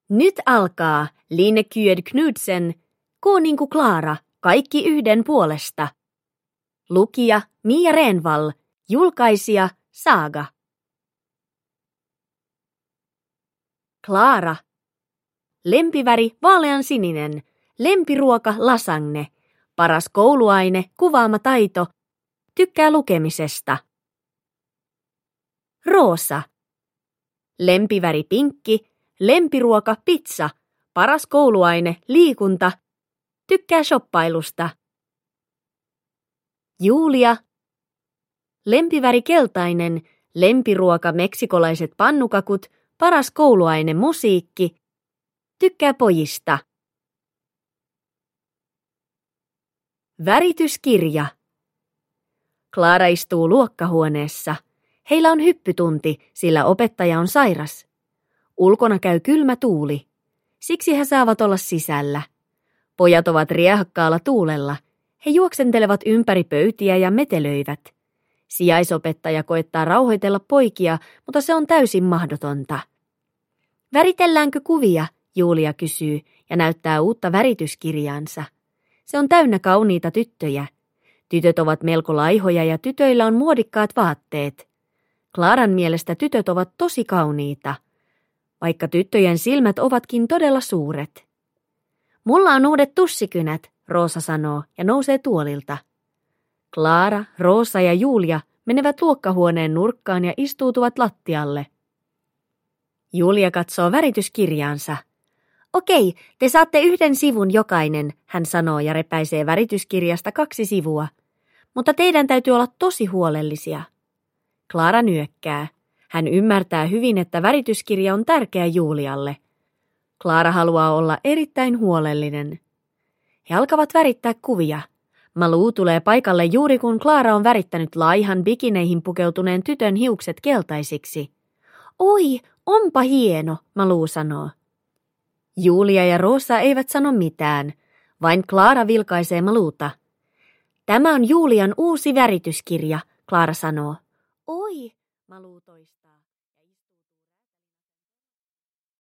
Nyt alkaa Line Kyd Knudsen, Koninku Klara, kaikki yhden puolesta. Lukija Mia Renvall, julkaisija Saga. Klara. Lempiväri vaaleansininen, lempiruoka lasagne, paras kouluaine kuvaama taito, tykkää lukemisesta. Roosa. Lempiväri pinkki, lempiruoka pizza, paras kouluaine liikunta, tykkää shoppailusta. Julia. Lempiväri keltainen, lempiruoka meksikolaiset pannukakut, paras kouluaine musiikki, tykkää pojista. Värityskirja. Klara istuu luokkahuoneessa. Heillä on hyppytunti, sillä opettaja on sairas. Ulkona käy kylmä tuuli. Siksi he saavat olla sisällä. Pojat ovat riehakkaalla tuulella. He juoksentelevat ympäri pöytiä ja metelöivät. Sijaisopettaja koettaa rauhoitella poikia, mutta se on täysin mahdotonta. Väritelläänkö kuvia? Julia kysyy ja näyttää uutta värityskirjaansa. Se on täynnä kauniita tyttöjä. Tytöt ovat melko laihoja ja tytöillä on muodikkaat vaatteet. Klaran mielestä tytöt ovat tosi kauniita, vaikka tyttöjen silmät ovatkin todella suuret. Mulla on uudet tussikynät, Roosa sanoo ja nousee tuolilta. Klara, Roosa ja Julia menevät luokkahuoneen nurkkaan ja istuutuvat lattialle. Julia katsoo värityskirjaansa. Okei, te saatte yhden sivun jokainen, hän sanoo ja repäisee värityskirjasta 2 sivua. Mutta teidän täytyy olla tosi huolellisia. Klara nyökkää. Hän ymmärtää hyvin, että värityskirja on tärkeä Julialle. Klara haluaa olla erittäin huolellinen. He alkavat värittää kuvia. Malou tulee paikalle juuri kun Klara on värittänyt laihan bikineihin pukeutuneen tytön hiukset keltaisiksi. Oi, onpa hieno, Malou sanoo. Julia ja Roosa eivät sano mitään, vain Klara vilkaisee Malouta. Tämä on Julian uusi värityskirja, Klara sanoo. Oi, Malou toistaa.